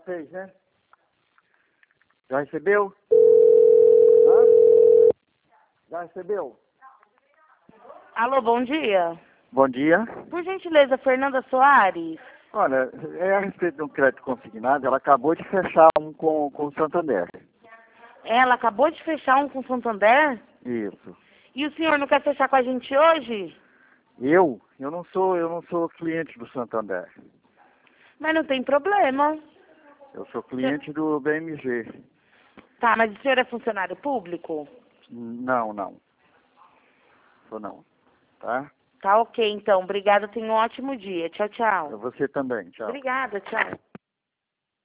fez, né? Já recebeu? Hã? Já recebeu? Alô, bom dia. Bom dia. Por gentileza, Fernanda Soares. Olha, é a respeito de um crédito consignado, ela acabou de fechar um com o Santander. Ela acabou de fechar um com o Santander? Isso. E o senhor não quer fechar com a gente hoje? Eu não sou cliente do Santander. Mas não tem problema. Eu sou cliente do BMG. Tá, mas o senhor é funcionário público? Não. Sou não. Tá? Tá ok, então. Obrigada, tenha um ótimo dia. Tchau, tchau. Você também. Tchau. Obrigada, tchau.